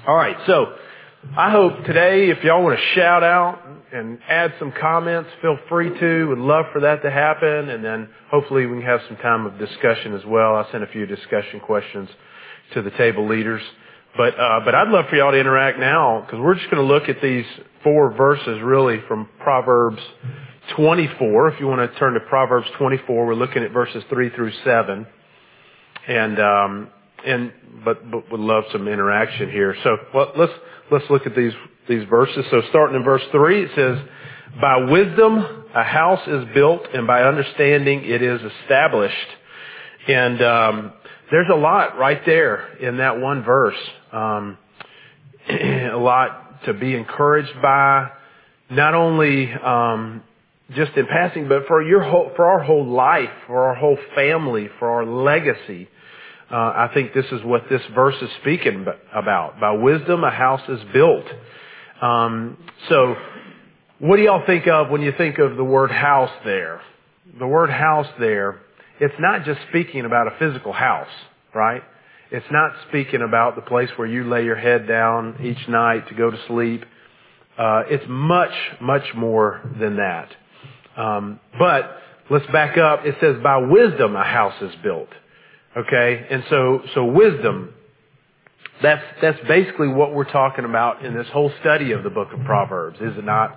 All right, so I hope today, if y'all want to shout out and add some comments, feel free to. Would love for that to happen, and then hopefully we can have some time of discussion as well. I sent a few discussion questions to the table leaders, but I'd love for y'all to interact now, because we're just going to look at these 4 verses really from Proverbs 24. If you want to turn to Proverbs 24, we're looking at verses 3 through 7, but would love some interaction here. So let's look at these verses. So starting in verse 3, it says, "By wisdom a house is built, and by understanding it is established." And there's a lot right there in that one verse. A lot to be encouraged by, not only just in passing, but for our whole life, for our whole family, for our legacy. I think this is what this verse is speaking about. By wisdom, a house is built. So what do y'all think of when you think of the word house there? The word house there, it's not just speaking about a physical house, right? It's not speaking about the place where you lay your head down each night to go to sleep. It's much, much more than that. But let's back up. It says, by wisdom, a house is built. Okay, and so wisdom, that's basically what we're talking about in this whole study of the book of Proverbs, is it not?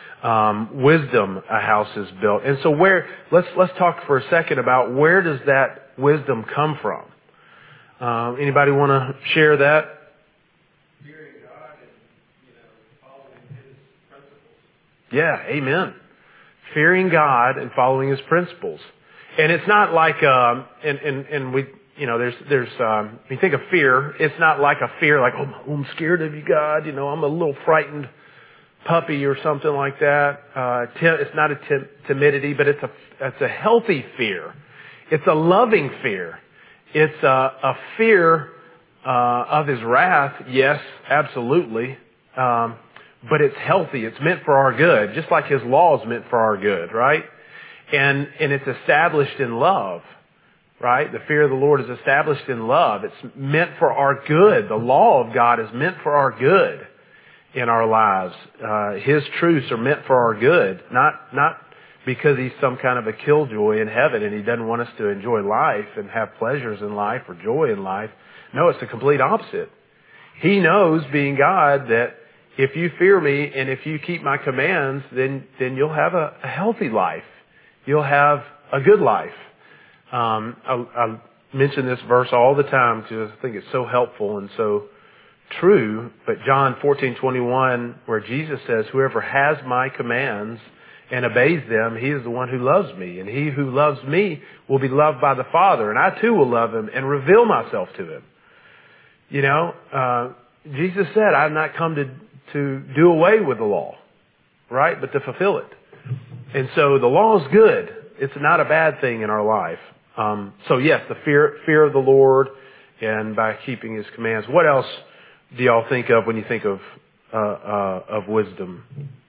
Wisdom, a house is built. And so let's talk for a second about where does that wisdom come from? Anybody want to share that? Fearing God and, following His principles. Yeah, amen. Fearing God and following His principles. And it's not like, and we, there's, when you think of fear, it's not like a fear like, oh, I'm scared of you, God, I'm a little frightened puppy or something like that. It's not a timidity, but it's a healthy fear. It's a loving fear. It's a fear, of His wrath. Yes, absolutely. But it's healthy. It's meant for our good, just like His law is meant for our good, right? And it's established in love, right? The fear of the Lord is established in love. It's meant for our good. The law of God is meant for our good in our lives. His truths are meant for our good, not because He's some kind of a killjoy in heaven and He doesn't want us to enjoy life and have pleasures in life or joy in life. No, it's the complete opposite. He knows, being God, that if you fear Me and if you keep My commands, then you'll have a healthy life. You'll have a good life. I mention this verse all the time because I think it's so helpful and so true. But John 14:21, where Jesus says, "Whoever has My commands and obeys them, he is the one who loves Me. And he who loves Me will be loved by the Father. And I too will love him and reveal Myself to him." Jesus said, "I've not come to do away with the law, right? But to fulfill it." And so the law is good. It's not a bad thing in our life. So yes, the fear of the Lord, and by keeping His commands. What else do y'all think of when you think of wisdom?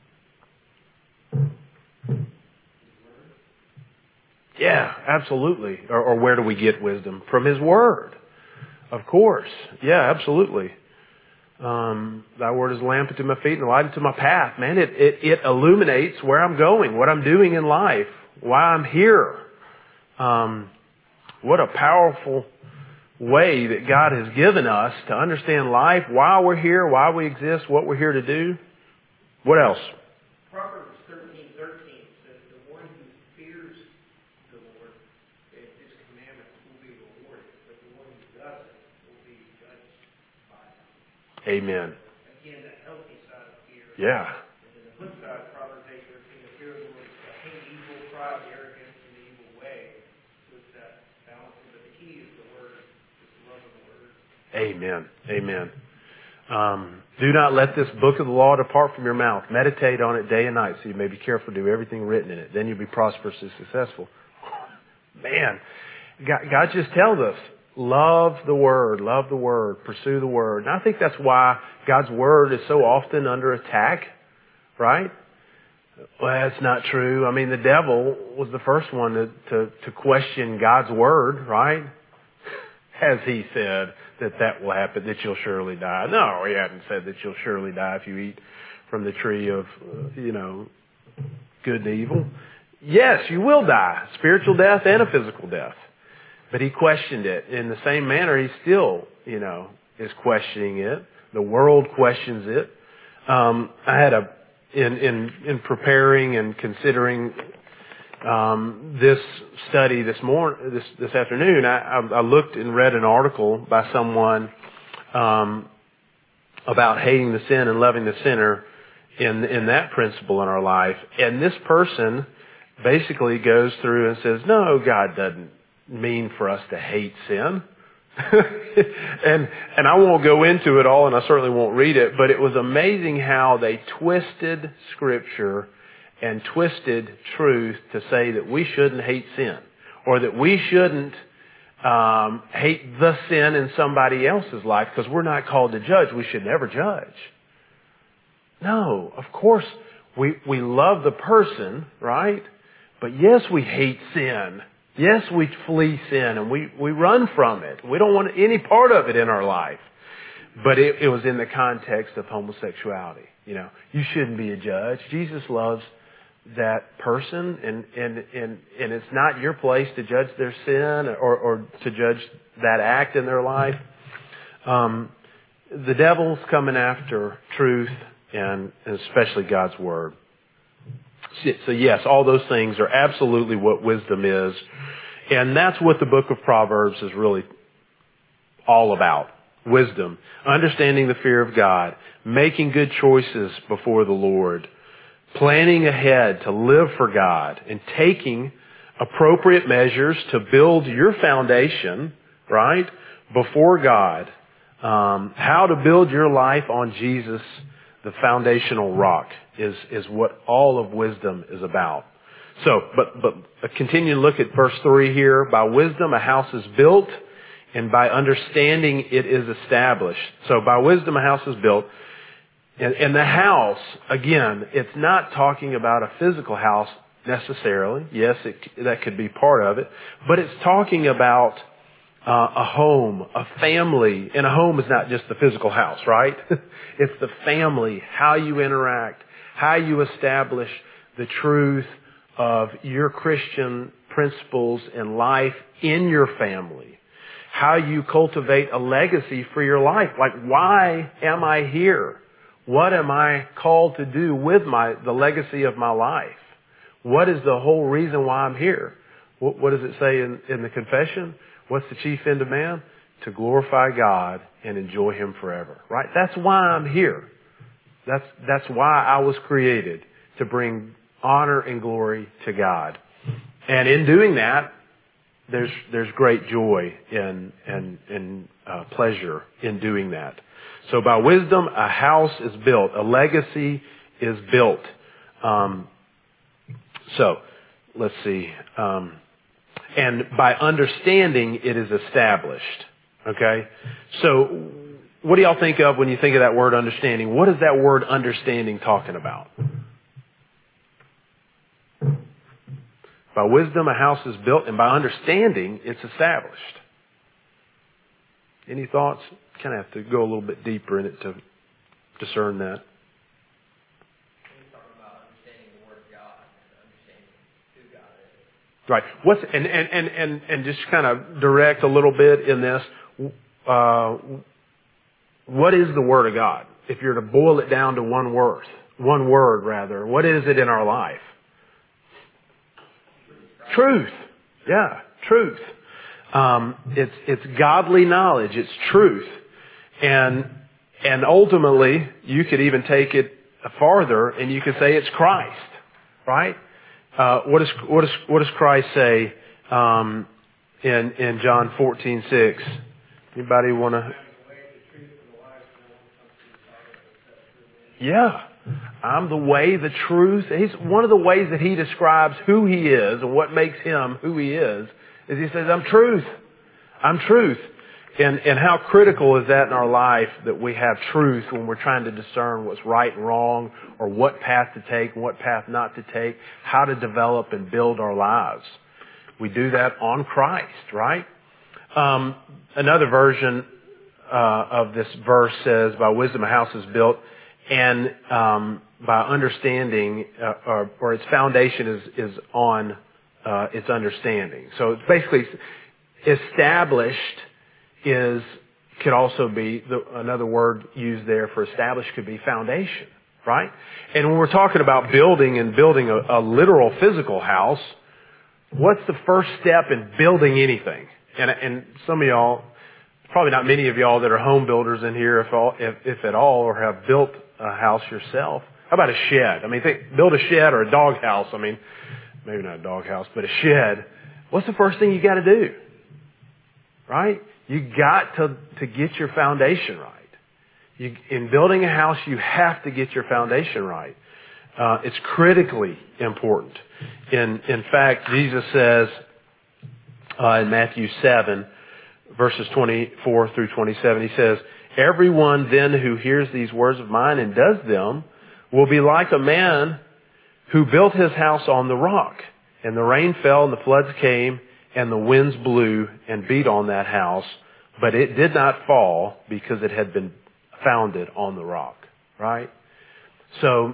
Yeah, absolutely. Or where do we get wisdom? From His Word, of course. Yeah, absolutely. Thy word is a lamp unto my feet and a light unto my path. Man, it illuminates where I'm going, what I'm doing in life, why I'm here. What a powerful way that God has given us to understand life, why we're here, why we exist, what we're here to do. What else? Proverbs 13:13 says, "The one who fears the Lord and His commandments will be rewarded, but the one who doesn't will be judged by Him." Amen. Again, the healthy side of fear. Yeah. And then the flip side, Proverbs 8:13, "The fear of the Lord is to hate evil, pride, arrogance, and the evil way." So it's that balance. But the key is the Word, just the love of the Word. Amen. Amen. Do not let this book of the law depart from your mouth. Meditate on it day and night, so you may be careful to do everything written in it. Then you'll be prosperous and successful. Man, God just tells us, love the Word, pursue the Word. And I think that's why God's Word is so often under attack, right? Well, that's not true. I mean, the devil was the first one to question God's Word, right? has he said that will happen, that you'll surely die? No, he hadn't said that you'll surely die if you eat from the tree of, good and evil. Yes, you will die, spiritual death and a physical death. But he questioned it. In the same manner, he still, is questioning it. The world questions it. I had in preparing and considering this study this afternoon, I looked and read an article by someone about hating the sin and loving the sinner in that principle in our life. And this person basically goes through and says, no, God doesn't mean for us to hate sin. and I won't go into it all, and I certainly won't read it, but it was amazing how they twisted Scripture and twisted truth to say that we shouldn't hate sin, or that we shouldn't hate the sin in somebody else's life because we're not called to judge. We should never judge. No, of course we love the person, right? But yes, we hate sin. Yes, we flee sin and we run from it. We don't want any part of it in our life. But it was in the context of homosexuality. You shouldn't be a judge. Jesus loves that person, and it's not your place to judge their sin or to judge that act in their life. The devil's coming after truth and especially God's Word. So yes, all those things are absolutely what wisdom is. And that's what the book of Proverbs is really all about. Wisdom. Understanding the fear of God. Making good choices before the Lord. Planning ahead to live for God. And taking appropriate measures to build your foundation, right, before God. How to build your life on Jesus, the foundational rock, is what all of wisdom is about. So, but continue to look at verse 3 here. By wisdom a house is built, and by understanding it is established. So by wisdom a house is built. And the house, again, it's not talking about a physical house necessarily. Yes, that could be part of it. But it's talking about a home, a family. And a home is not just the physical house, right? It's the family, how you interact, how you establish the truth of your Christian principles and life in your family. How you cultivate a legacy for your life. Like, why am I here? What am I called to do with the legacy of my life? What is the whole reason why I'm here? What does it say in the confession? What's the chief end of man? To glorify God and enjoy Him forever. Right? That's why I'm here. That's why I was created, to bring honor and glory to God. And in doing that, there's great joy and pleasure in doing that. So by wisdom, a house is built. A legacy is built. So, let's see. And by understanding, it is established. Okay? So, what do y'all think of when you think of that word understanding? What is that word understanding talking about? By wisdom, a house is built, and by understanding, it's established. Any thoughts? Kind of have to go a little bit deeper in it to discern that. Right. And just kind of direct a little bit in this. What is the Word of God? If you're to boil it down to one word, what is it in our life? Truth. Yeah, truth. It's godly knowledge. It's truth. And ultimately, you could even take it farther and you could say it's Christ. Right? What does Christ say in John 14:6? Anybody want to? Yeah. I'm the way, the truth. He's one of the ways that He describes who He is and what makes Him who He is He says, I'm truth. I'm truth. And how critical is that in our life, that we have truth when we're trying to discern what's right and wrong, or what path to take and what path not to take, how to develop and build our lives. We do that on Christ, right? Another version of this verse says, by wisdom a house is built, and by understanding, or its foundation is on its understanding. So it's basically established could also be, another word used there for established could be foundation, right? And when we're talking about building a literal physical house, what's the first step in building anything? And some of y'all, probably not many of y'all that are home builders in here, if at all, or have built a house yourself. How about a shed? I mean, build a shed or a dog house. I mean, maybe not a dog house, but a shed. What's the first thing you got to do? Right? You got to get your foundation right. In building a house, you have to get your foundation right. It's critically important. In fact, Jesus says in Matthew 7, verses 24 through 27, he says, "Everyone then who hears these words of mine and does them will be like a man who built his house on the rock. And the rain fell and the floods came and the winds blew and beat on that house, but it did not fall because it had been founded on the rock." Right? So,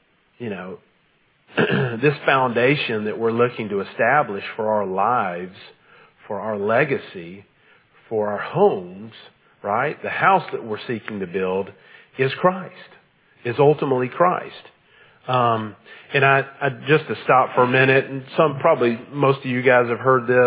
this foundation that we're looking to establish for our lives, for our legacy, for our homes, right? The house that we're seeking to build is Christ, is ultimately Christ. And I just to stop for a minute, and probably most of you guys have heard this,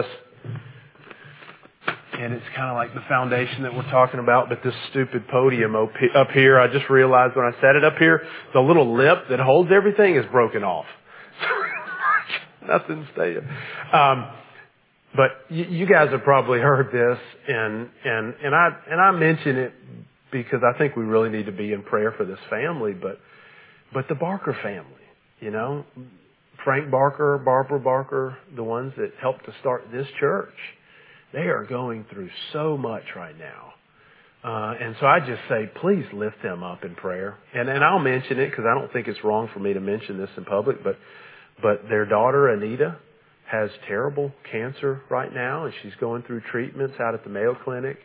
and it's kind of like the foundation that we're talking about, but this stupid podium up here, I just realized when I set it up here, the little lip that holds everything is broken off. Nothing's staying. But you guys have probably heard this, and I mention it because I think we really need to be in prayer for this family, but the Barker family, Frank Barker, Barbara Barker, the ones that helped to start this church, they are going through so much right now. And so I just say, please lift them up in prayer. And I'll mention it because I don't think it's wrong for me to mention this in public, but their daughter, Anita, has terrible cancer right now, and she's going through treatments out at the Mayo Clinic,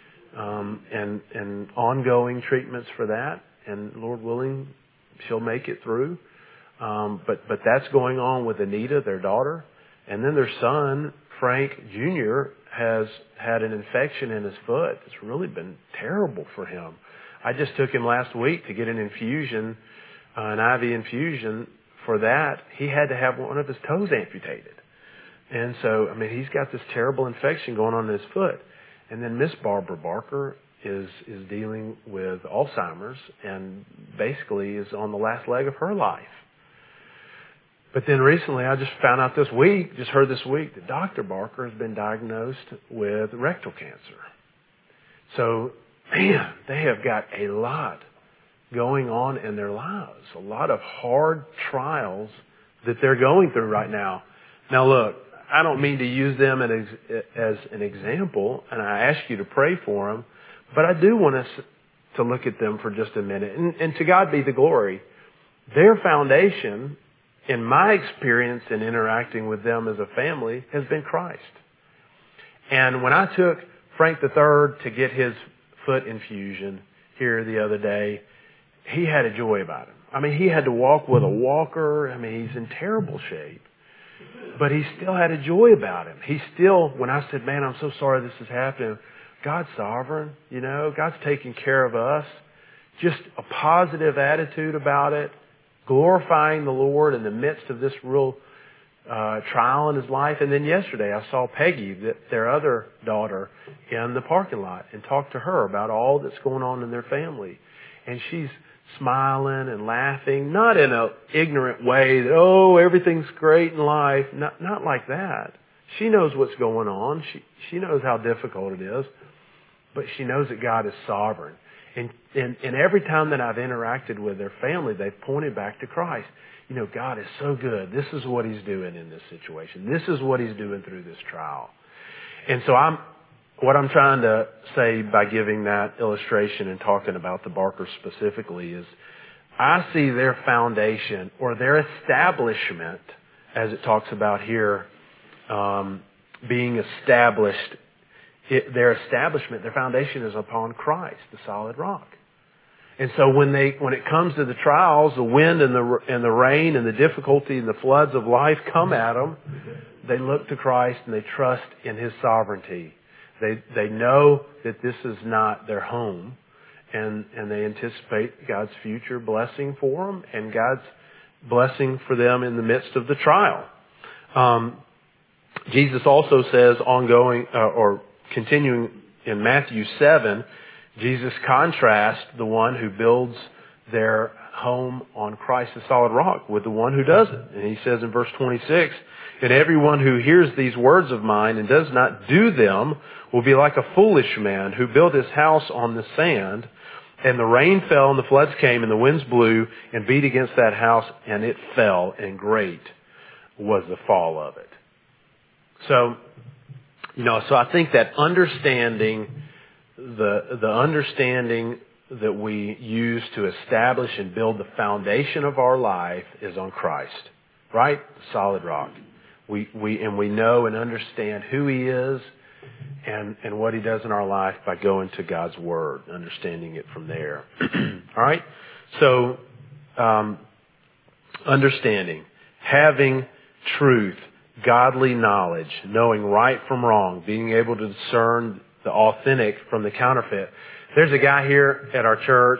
and ongoing treatments for that. And Lord willing, she'll make it through. But that's going on with Anita, their daughter. And then their son, Frank Jr., has had an infection in his foot. It's really been terrible for him. I just took him last week to get an infusion, an IV infusion. For that, he had to have one of his toes amputated. And so, he's got this terrible infection going on in his foot. And then Miss Barbara Barker is dealing with Alzheimer's and basically is on the last leg of her life. But then recently, I just found out just heard this week, that Dr. Barker has been diagnosed with rectal cancer. So, man, they have got a lot going on in their lives, a lot of hard trials that they're going through right now. Now, look, I don't mean to use them as an example, and I ask you to pray for them, but I do want us to look at them for just a minute. And to God be the glory. Their foundation, in my experience in interacting with them as a family, has been Christ. And when I took Frank III to get his foot infusion here the other day, he had a joy about him. He had to walk with a walker. He's in terrible shape. But he still had a joy about him. When I said, man, I'm so sorry this is happening, God's sovereign, God's taking care of us. Just a positive attitude about it, glorifying the Lord in the midst of this real trial in his life. And then yesterday I saw Peggy, their other daughter, in the parking lot and talked to her about all that's going on in their family. And she's smiling and laughing, not in an ignorant way that, everything's great in life. Not like that. She knows what's going on. She knows how difficult it is. But she knows that God is sovereign. And every time that I've interacted with their family, they've pointed back to Christ. God is so good. This is what He's doing in this situation. This is what He's doing through this trial. And so what I'm trying to say by giving that illustration and talking about the Barkers specifically is I see their foundation or their establishment, as it talks about here, being established their establishment, their foundation is upon Christ, the solid rock. And so when it comes to the trials, the wind and the rain and the difficulty and the floods of life come at them, they look to Christ and they trust in His sovereignty. They know that this is not their home, and they anticipate God's future blessing for them and God's blessing for them in the midst of the trial. Jesus also says, continuing in Matthew 7, Jesus contrasts the one who builds their home on Christ the solid rock with the one who doesn't. And He says in verse 26, "And everyone who hears these words of mine and does not do them will be like a foolish man who built his house on the sand, and the rain fell and the floods came and the winds blew and beat against that house, and it fell, and great was the fall of it." So, so I think that understanding, the understanding that we use to establish and build the foundation of our life is on Christ, right? The solid rock. We know and understand who He is and what He does in our life by going to God's Word, understanding it from there. All right? So, understanding, having truth, godly knowledge, knowing right from wrong, being able to discern the authentic from the counterfeit. There's a guy here at our church,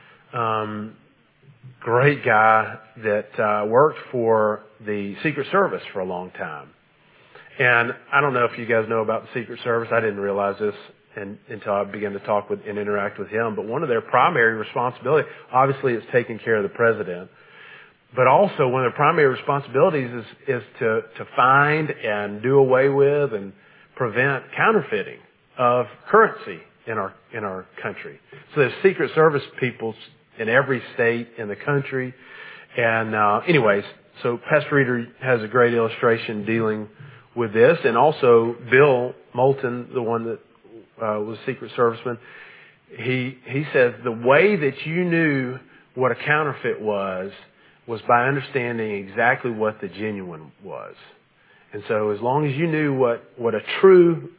great guy that worked for the Secret Service for a long time. And I don't know if you guys know about the Secret Service. I didn't realize this until I began to talk with and interact with him. But one of their primary responsibilities, obviously, is taking care of the president. But also one of their primary responsibilities is to find and do away with and prevent counterfeiting of currency in our country. So there's Secret Service people in every state in the country. And anyways, so Pastor Reeder has a great illustration dealing with this. And also Bill Moulton, the one that was a Secret Serviceman, he says the way that you knew what a counterfeit was by understanding exactly what the genuine was. And so as long as you knew what a true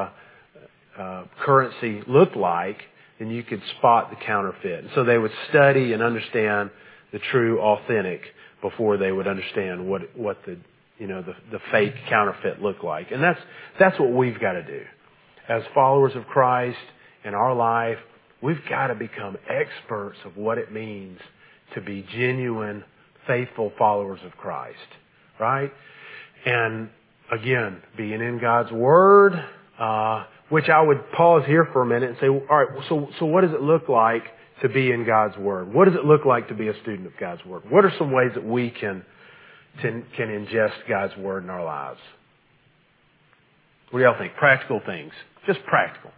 currency looked like, then you could spot the counterfeit. And so they would study and understand the true authentic before they would understand what the fake counterfeit looked like. And that's what we've got to do. As followers of Christ in our life, we've got to become experts of what it means to be genuine, faithful followers of Christ, right? And again, being in God's Word, which I would pause here for a minute and say, all right, so what does it look like to be in God's Word? What does it look like to be a student of God's Word? What are some ways that we can ingest God's Word in our lives? What do y'all think? Practical things. Just practical.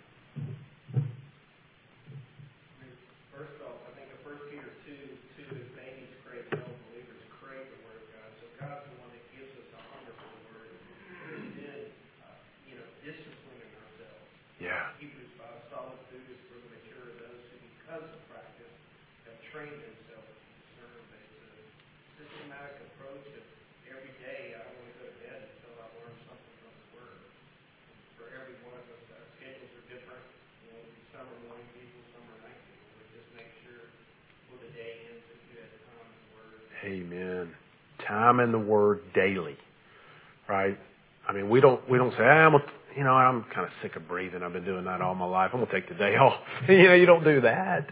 First off, I think in 1 Peter 2 is maybe to crave no believers crave the Word of God. So God's the one that gives us a hunger for the Word. And then, disciplining ourselves. Yeah. Hebrews 5, solid food is for the mature of those who, because of practice, have trained themselves to discern. But it's a systematic approach of every day. I don't want to go to bed until I learn something from the Word. For every one of us, our schedules are different. Some are morning people, some are night people. But just make sure for the day ends that you have time in the Word. Amen. Time in the Word daily, right? I mean, we don't say, I'm kind of sick of breathing. I've been doing that all my life. I'm going to take the day off. You don't do that.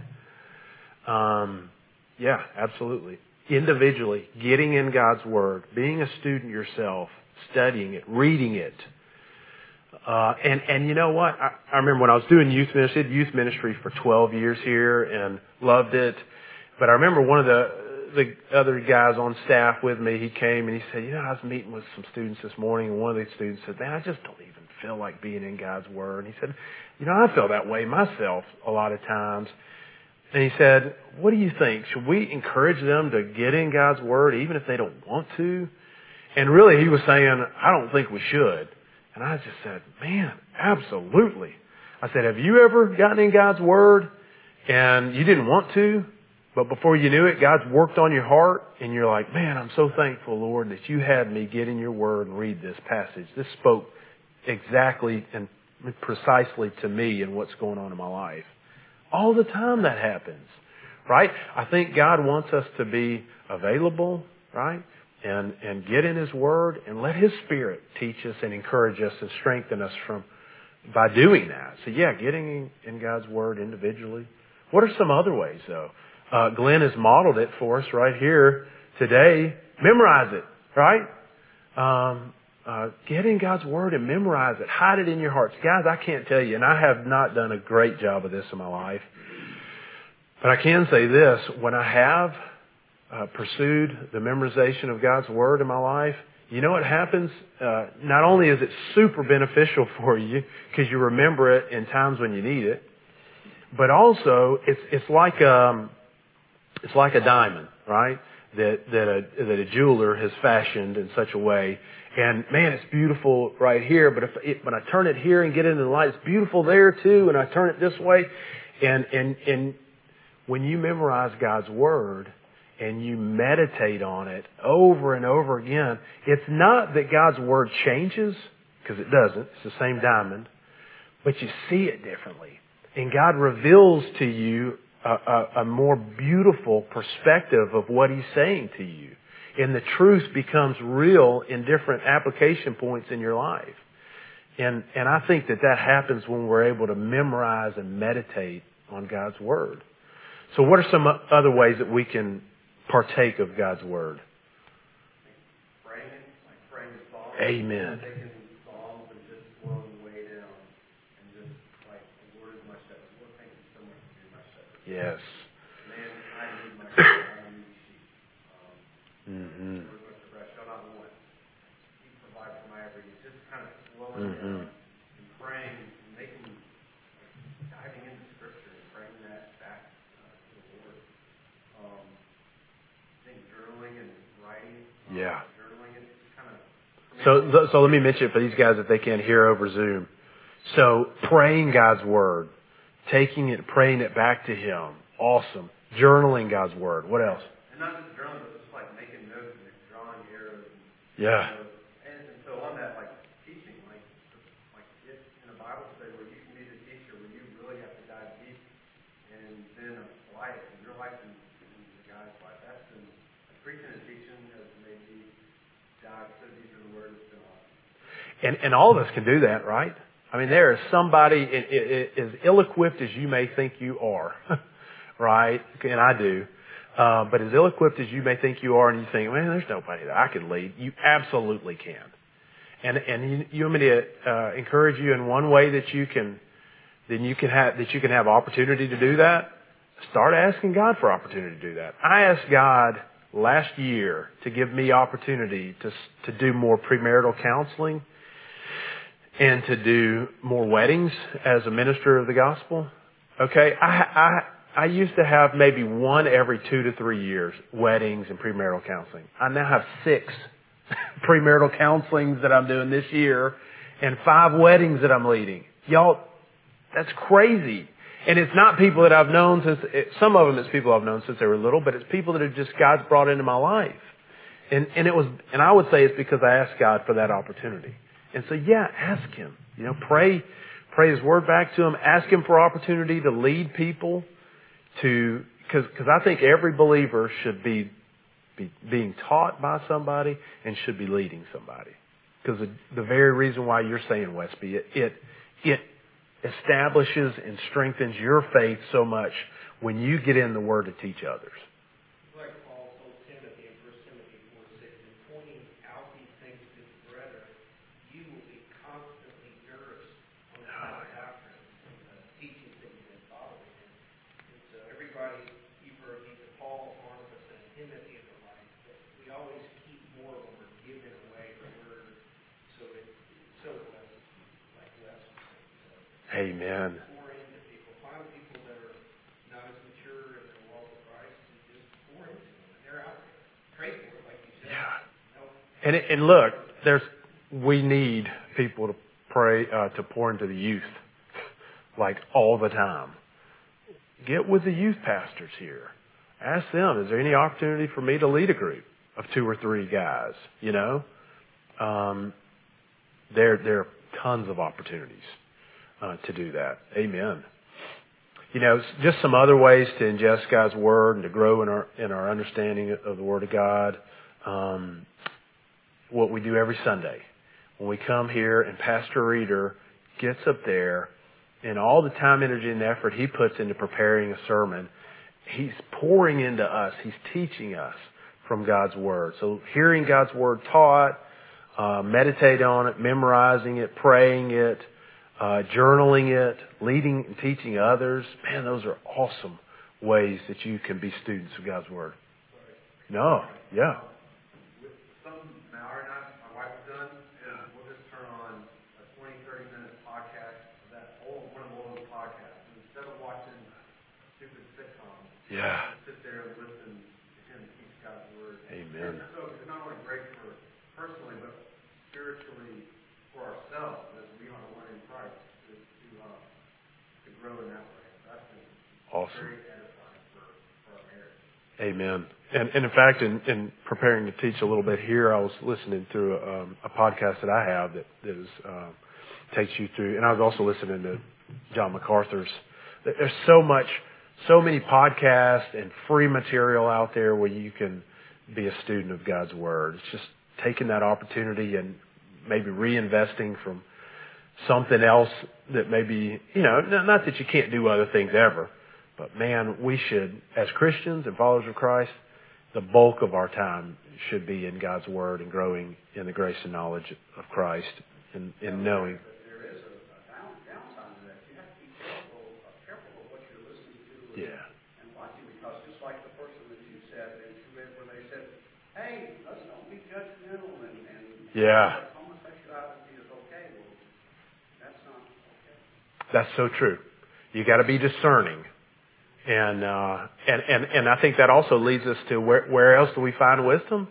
Yeah, absolutely. Individually, getting in God's Word, being a student yourself, studying it, reading it. And you know what? I remember when I was doing youth ministry, I did youth ministry for 12 years here and loved it. But I remember one of the other guys on staff with me, he came and he said, I was meeting with some students this morning, and one of these students said, man, I just don't even feel like being in God's Word. And he said, I feel that way myself a lot of times. And he said, what do you think? Should we encourage them to get in God's Word even if they don't want to? And really he was saying, I don't think we should. And I just said, man, absolutely. I said, have you ever gotten in God's Word and you didn't want to, but before you knew it, God's worked on your heart and you're like, man, I'm so thankful, Lord, that you had me get in your Word and read this passage. This spoke exactly and precisely to me and what's going on in my life. All the time that happens, right? I think God wants us to be available, right? And get in His Word and let His Spirit teach us and encourage us and strengthen us by doing that. So yeah, getting in God's Word individually. What are some other ways though? Glenn has modeled it for us right here today. Memorize it, right? Get in God's Word and memorize it. Hide it in your hearts. Guys, I can't tell you, and I have not done a great job of this in my life, but I can say this. When I have pursued the memorization of God's Word in my life, you know what happens? Not only is it super beneficial for you because you remember it in times when you need it, but also it's like a diamond, right? That a jeweler has fashioned in such a way. And man, it's beautiful right here, but when I turn it here and get it in the light, it's beautiful there too, and I turn it this way. And when you memorize God's Word and you meditate on it over and over again, it's not that God's Word changes, because it doesn't. It's the same diamond, but you see it differently. And God reveals to you a more beautiful perspective of what He's saying to you. And the truth becomes real in different application points in your life. And I think that happens when we're able to memorize and meditate on God's Word. So what are some other ways that we can partake of God's Word? Praying, like praying the Psalms. Amen. Taking Psalms and just slowing way down. And just like, the Lord is my shepherd. Lord, thank you so much for being my shepherd. Yes. Man, I need my shepherd. I need sheep. Mm-hmm. Shall not want. He provides for my every need. Just kind of slowing down and praying and making, diving into Scripture and praying that back to the Lord. I think journaling and writing. Yeah. Journaling is kind of. So let me mention it for these guys if they can't hear over Zoom. So praying God's Word, taking it, praying it back to Him. Awesome. Journaling God's Word. What else? And not just journaling, but just like making notes and drawing arrows. Yeah. And so on that, like teaching, like get in a Bible study where you can be the teacher, where you really have to dive deep and then apply it in your life and the guy's life. That's been preaching and teaching has made me dive so deep in the Word. It's been awesome. And all of us can do that, right? I mean, there is somebody as ill-equipped as you may think you are, right? And I do. But as ill-equipped as you may think you are, and you think, man, there's nobody that I can lead, you absolutely can. And you want me to encourage you in one way that you can have opportunity to do that? Start asking God for opportunity to do that. I asked God last year to give me opportunity to do more premarital counseling and to do more weddings as a minister of the gospel. Okay, I used to have maybe one every 2 to 3 years, weddings and premarital counseling. I now have 6 premarital counselings that I'm doing this year and 5 weddings that I'm leading. Y'all, that's crazy. And it's not people that I've known some of them it's people I've known since they were little, but it's people that have just God's brought into my life. And I would say it's because I asked God for that opportunity. And so yeah, ask Him. Pray His Word back to Him. Ask Him for opportunity to lead people because I think every believer should be being taught by somebody and should be leading somebody. Because the very reason why you're saying, Westby, it establishes and strengthens your faith so much when you get in the Word to teach others. Like Paul told Timothy in 1 Timothy 4:6, in pointing out these things to his brethren, you will be constantly nourished on the sound doctrine and teachings that you've been following. And so everybody, you've heard Paul, Barnabas, and Timothy in the life, that we always keep more when we're giving away the Word, so it's so less like less. Amen. Pour into people. Find people that are not as mature in their walk with Christ and just pour into them. And they're out there. Pray for it, like you said. Yeah. And look, we need people to pray, to pour into the youth, like all the time. Get with the youth pastors here. Ask them, is there any opportunity for me to lead a group of 2 or 3 guys? There are tons of opportunities. to do that. Amen. You know, just some other ways to ingest God's Word and to grow in our understanding of the Word of God. What we do every Sunday. When we come here and Pastor Reeder gets up there and all the time, energy, and effort he puts into preparing a sermon, he's pouring into us. He's teaching us from God's Word. So hearing God's Word taught, meditate on it, memorizing it, praying it, journaling it, leading and teaching others. Man, those are awesome ways that you can be students of God's Word. No, yeah. Yeah. Sit there and listen to him teach God's Word. Amen. So it's not only great for personally, but spiritually for ourselves as we are learning Christ to grow in that way. That's been awesome. Very edifying for our marriage. Amen. And in fact, in preparing to teach a little bit here, I was listening to a podcast that I have that is takes you through, and I was also listening to John MacArthur's. There's so many podcasts and free material out there where you can be a student of God's Word. It's just taking that opportunity and maybe reinvesting from something else that maybe, you know, not that you can't do other things ever, but man, we should, as Christians and followers of Christ, the bulk of our time should be in God's Word and growing in the grace and knowledge of Christ and in knowing. Yeah. And watching, because just like the person that you said, when they said, hey, let's don't be judgmental and yeah. Homosexuality is okay. Well, that's not okay. That's so true. You got to be discerning. And I think that also leads us to where else do we find wisdom?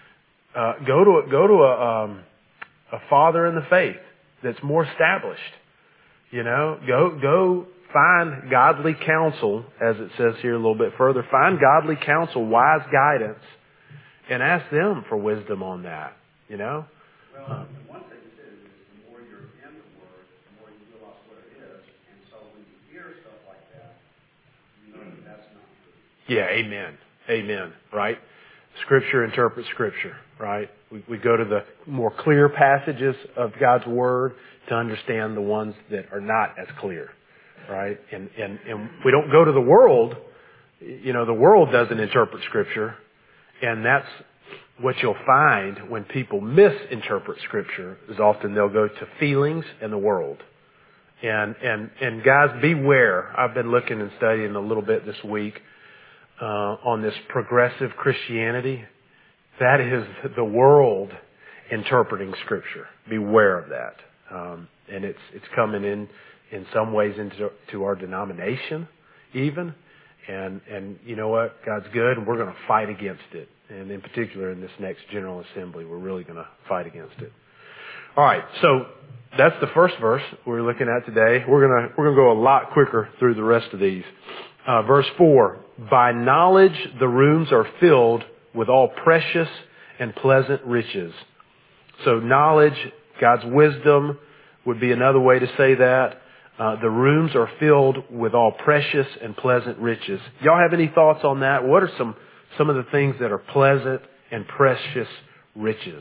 Go to a father in the faith that's more established. You know, go find godly counsel, as it says here a little bit further. Find godly counsel, wise guidance, and ask them for wisdom on that. You know. Well, one thing too is the more you're in the Word, the more you realize what it is, and so when you hear stuff like that, you know that that's not true. Yeah. Amen. Amen. Right. Scripture interprets Scripture. Right. We go to the more clear passages of God's Word to understand the ones that are not as clear. Right? And we don't go to the world. You know, the world doesn't interpret Scripture. And that's what you'll find when people misinterpret Scripture is often they'll go to feelings and the world. And guys, beware. I've been looking and studying a little bit this week on this progressive Christianity. That is the world interpreting Scripture. Beware of that. And it's coming in some ways into our denomination even. And you know what? God's good, and we're going to fight against it. And in particular, in this next General Assembly, we're really going to fight against it. All right, so that's the first verse we're looking at today. We're going to go a lot quicker through the rest of these. Verse 4, by knowledge the rooms are filled with all precious and pleasant riches. So knowledge, God's wisdom would be another way to say that. The rooms are filled with all precious and pleasant riches. Y'all have any thoughts on that? What are some of the things that are pleasant and precious riches?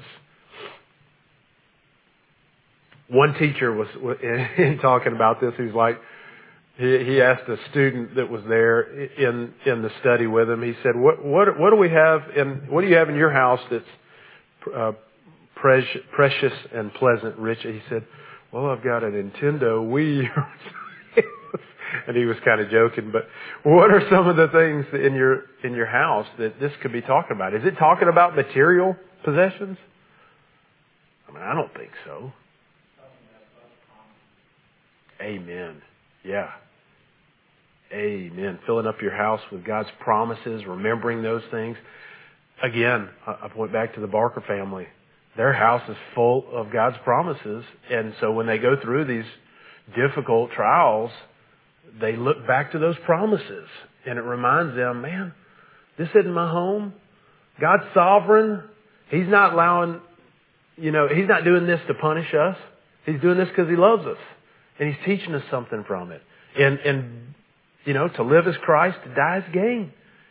One teacher was in talking about this. He's like, he asked a student that was there in the study with him. He said, "What do we have what do you have in your house that's precious and pleasant rich?" He said, "Well, I've got a Nintendo Wii." And he was kind of joking, but what are some of the things in your house that this could be talking about? Is it talking about material possessions? I mean, I don't think so. Amen. Yeah. Amen. Filling up your house with God's promises, remembering those things. Again, I point back to the Barker family. Their house is full of God's promises. And so when they go through these difficult trials, they look back to those promises. And it reminds them, man, this isn't my home. God's sovereign. He's not allowing, He's not doing this to punish us. He's doing this because He loves us. And He's teaching us something from it. And to live as Christ, to die as gain.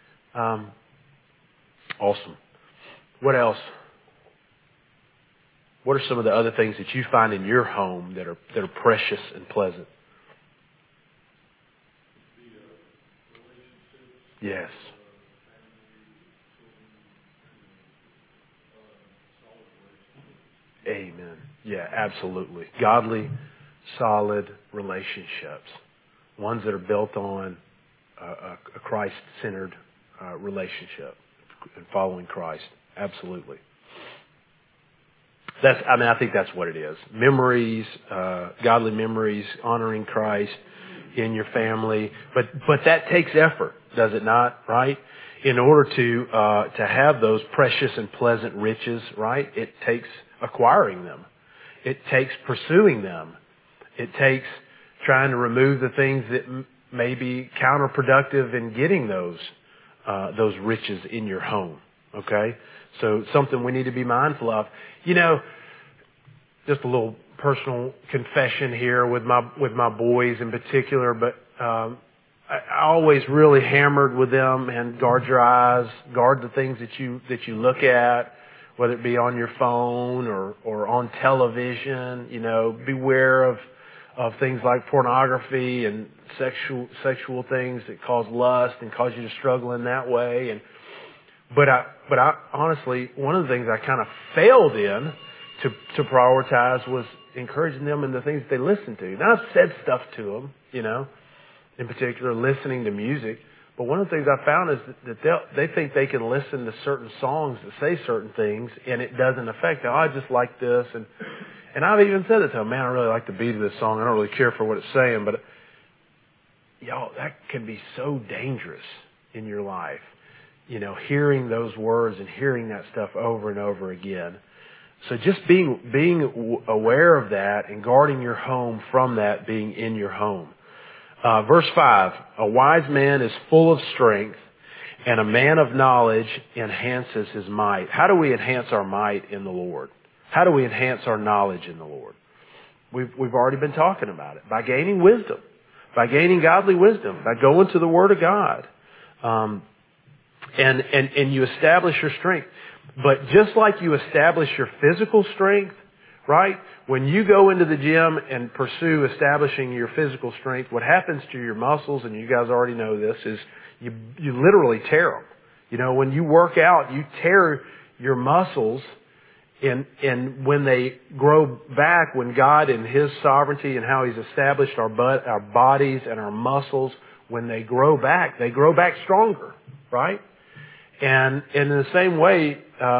Awesome. What else? What are some of the other things that you find in your home that are precious and pleasant? Yes. Amen. Yeah, absolutely. Godly, solid relationships. Ones that are built on a Christ-centered relationship and following Christ. Absolutely. I think that's what it is. Memories, godly memories, honoring Christ in your family. But that takes effort, does it not? Right? In order to have those precious and pleasant riches, right? It takes acquiring them. It takes pursuing them. It takes trying to remove the things that may be counterproductive in getting those riches in your home. Okay? So something we need to be mindful of. Just a little personal confession here with my boys in particular, but I always really hammered with them, and guard your eyes, guard the things that you look at, whether it be on your phone or on television. Beware of things like pornography and sexual things that cause lust and cause you to struggle in that way. But I honestly, one of the things I kind of failed in to prioritize was encouraging them in the things they listen to. Now, I've said stuff to them, in particular listening to music. But one of the things I found is that they think they can listen to certain songs that say certain things, and it doesn't affect them. I just like this, and I've even said it to them. Man, I really like the beat of this song. I don't really care for what it's saying, but that can be so dangerous in your life. Hearing those words and hearing that stuff over and over again. So just being aware of that and guarding your home from that being in your home. Verse 5, a wise man is full of strength, and a man of knowledge enhances his might. How do we enhance our might in the Lord? How do we enhance our knowledge in the Lord? We've already been talking about it. By gaining wisdom. By gaining godly wisdom. By going to the Word of God. And you establish your strength. But just like you establish your physical strength, right? When you go into the gym and pursue establishing your physical strength, what happens to your muscles, and you guys already know this, is you literally tear them. When you work out, you tear your muscles, and when they grow back, when God in His sovereignty and how He's established our bodies and our muscles, when they grow back stronger, right? And in the same way,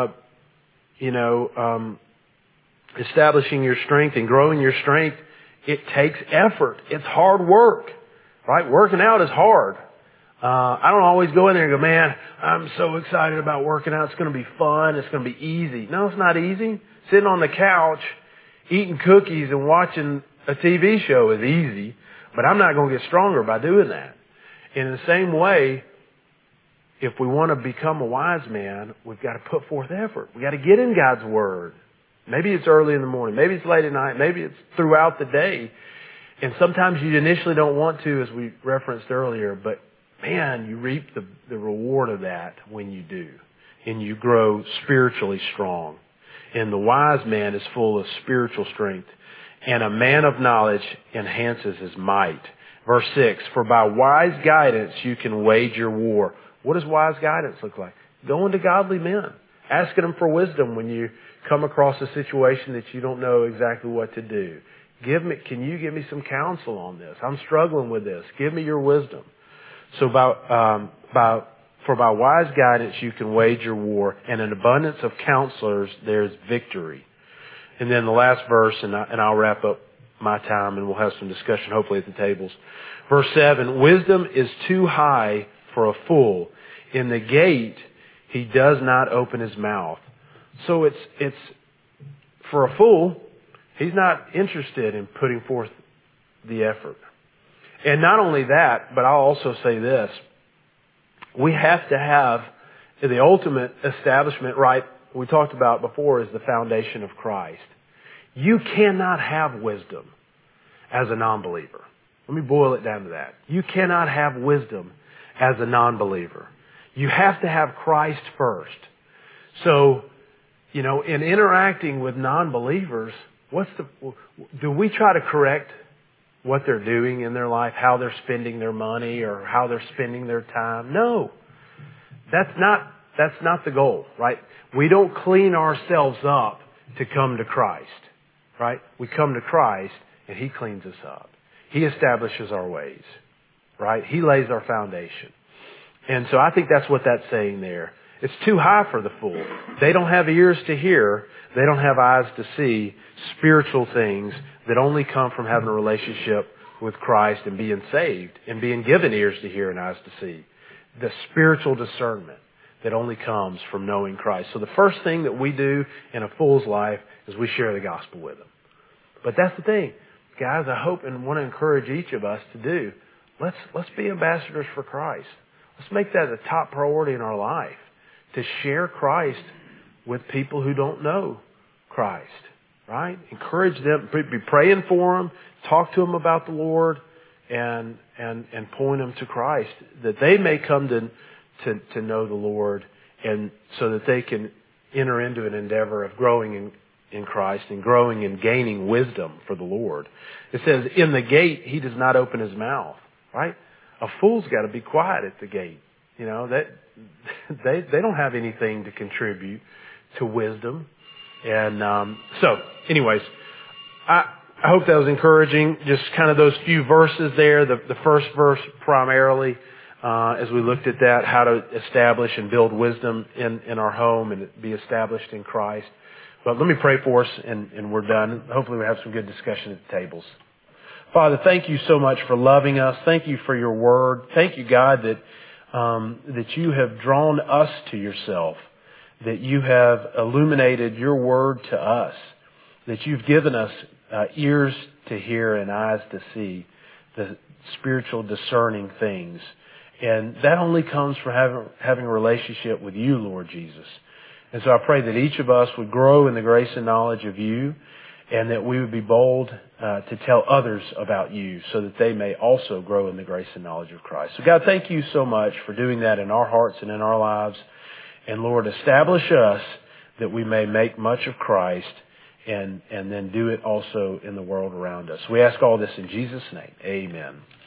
establishing your strength and growing your strength, it takes effort. It's hard work, right? Working out is hard. I don't always go in there and go, man, I'm so excited about working out. It's going to be fun. It's going to be easy. No, it's not easy. Sitting on the couch, eating cookies and watching a TV show is easy, but I'm not going to get stronger by doing that. In the same way, if we want to become a wise man, we've got to put forth effort. We've got to get in God's Word. Maybe it's early in the morning. Maybe it's late at night. Maybe it's throughout the day. And sometimes you initially don't want to, as we referenced earlier, but man, you reap the reward of that when you do. And you grow spiritually strong. And the wise man is full of spiritual strength. And a man of knowledge enhances his might. Verse 6, for by wise guidance you can wage your war. What does wise guidance look like? Going to godly men. Asking them for wisdom when you come across a situation that you don't know exactly what to do. Can you give me some counsel on this? I'm struggling with this. Give me your wisdom. So for by wise guidance you can wage your war, and an abundance of counselors there's victory. And then the last verse, and I'll wrap up my time, and we'll have some discussion hopefully at the tables. Verse 7, wisdom is too high for a fool. In the gate he does not open his mouth. So it's for a fool, he's not interested in putting forth the effort. And not only that, but I'll also say this. We have to have the ultimate establishment, right, we talked about before, is the foundation of Christ. You cannot have wisdom as a non-believer. Let me boil it down to that. You cannot have wisdom as a non-believer. You have to have Christ first. So, in interacting with non-believers, do we try to correct what they're doing in their life, how they're spending their money or how they're spending their time? No. That's not the goal, right? We don't clean ourselves up to come to Christ, right? We come to Christ and He cleans us up. He establishes our ways, right? He lays our foundation. And so I think that's what that's saying there. It's too high for the fool. They don't have ears to hear. They don't have eyes to see spiritual things that only come from having a relationship with Christ and being saved and being given ears to hear and eyes to see. The spiritual discernment that only comes from knowing Christ. So the first thing that we do in a fool's life is we share the gospel with them. But that's the thing, guys, I hope and want to encourage each of us to do. Let's be ambassadors for Christ. Let's make that a top priority in our life, to share Christ with people who don't know Christ, right? Encourage them, be praying for them, talk to them about the Lord, and point them to Christ, that they may come to know the Lord, and so that they can enter into an endeavor of growing in Christ and growing and gaining wisdom for the Lord. It says, in the gate, he does not open his mouth, right? A fool's got to be quiet at the gate. That they don't have anything to contribute to wisdom. And so, anyways, I hope that was encouraging. Just kind of those few verses there. The first verse primarily, as we looked at that, how to establish and build wisdom in our home and be established in Christ. But let me pray for us, and we're done. Hopefully we have some good discussion at the tables. Father, thank you so much for loving us. Thank you for your word. Thank you, God, that you have drawn us to yourself, that you have illuminated your word to us, that you've given us ears to hear and eyes to see the spiritual discerning things. And that only comes from having a relationship with you, Lord Jesus. And so I pray that each of us would grow in the grace and knowledge of you, and that we would be bold to tell others about you so that they may also grow in the grace and knowledge of Christ. So God, thank you so much for doing that in our hearts and in our lives. And Lord, establish us that we may make much of Christ and then do it also in the world around us. We ask all this in Jesus' name. Amen.